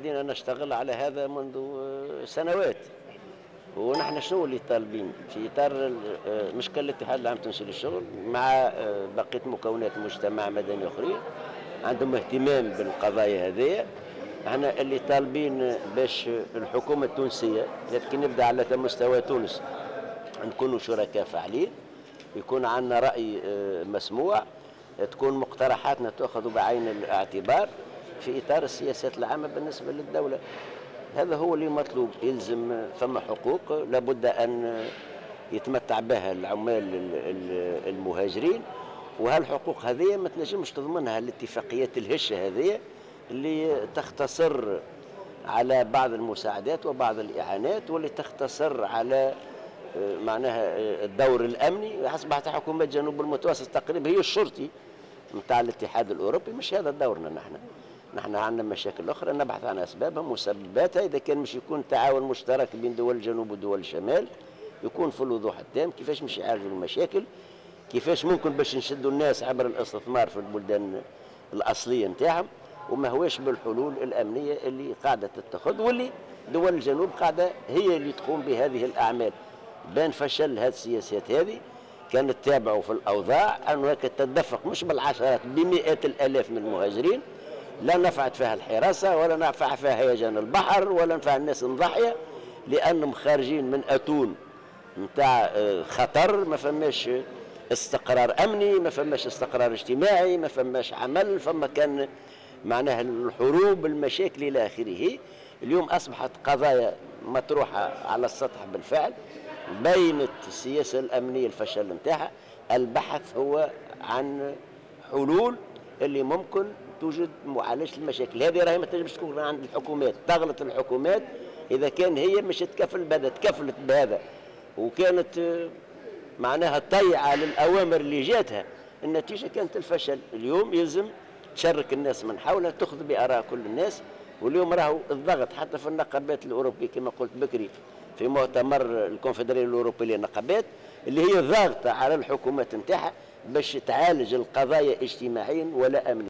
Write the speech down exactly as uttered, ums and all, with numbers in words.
بدينا نشتغل على هذا منذ سنوات. ونحن شنو اللي طالبين في اطار مشكل الاتحاد العام التونسي للشغل مع بقيه مكونات المجتمع المدني اخرين عندهم اهتمام بالقضايا هذه. احنا اللي طالبين باش الحكومه التونسيه لكن نبدا على مستوى تونس نكونوا شركاء فاعلين، يكون عندنا راي مسموع، تكون مقترحاتنا تؤخذ بعين الاعتبار في اطار السياسات العامه بالنسبه للدوله. هذا هو اللي مطلوب. يلزم ثم حقوق لابد ان يتمتع بها العمال المهاجرين، وهالحقوق هذه ما تنجمش تضمنها الاتفاقيات الهشه هذه اللي تختصر على بعض المساعدات وبعض الاعانات، واللي تختصر على معناها الدور الامني. اصبحت حكومه جنوب المتوسط تقريبا هي الشرطي نتاع الاتحاد الاوروبي، مش هذا دورنا. نحن نحن عندنا مشاكل اخرى نبحث عن اسبابها ومسبباتها. اذا كان مش يكون تعاون مشترك بين دول الجنوب ودول الشمال يكون في الوضوح التام كيفاش مش يعالجوا المشاكل، كيفاش ممكن باش نشدوا الناس عبر الاستثمار في البلدان الاصليه نتاعهم، وما هواش بالحلول الامنيه اللي قاعده تتخذ واللي دول الجنوب قاعده هي اللي تقوم بهذه الاعمال. بان فشل هذه السياسات هذه كانت تابعوا في الاوضاع انه هيك تدفق مش بالعشرات بمئات الالاف من المهاجرين، لا نفعت فيها الحراسه ولا نفع فيها هيجان البحر ولا نفع الناس مضحيه، لانهم خارجين من اتون نتاع خطر، ما فماش استقرار امني، ما فماش استقرار اجتماعي، ما فماش عمل، فما كان معناها الحروب المشاكل الى اخره. اليوم اصبحت قضايا مطروحه على السطح بالفعل، بينت السياسه الامنيه الفشل نتاعها. البحث هو عن حلول اللي ممكن توجد معالجه المشاكل هذه. راهي ما تنجمش تكون عند الحكومات، تغلط الحكومات اذا كان هي مش تكفل بهذا، تكفلت بهذا وكانت معناها طيعه للاوامر اللي جاتها، النتيجه كانت الفشل. اليوم يلزم تشرك الناس من حولها، تاخذ باراء كل الناس. واليوم راهو الضغط حتى في النقابات الاوروبيه كما قلت بكري في مؤتمر الكونفدراليه الاوروبيه للنقابات اللي هي ضاغطه على الحكومات نتاعها باش تعالج القضايا اجتماعيا ولا امنيا.